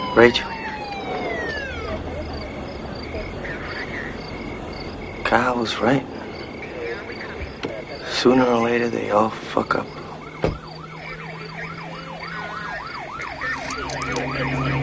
Rachel, Kyle was right. Sooner or later, they all fuck up.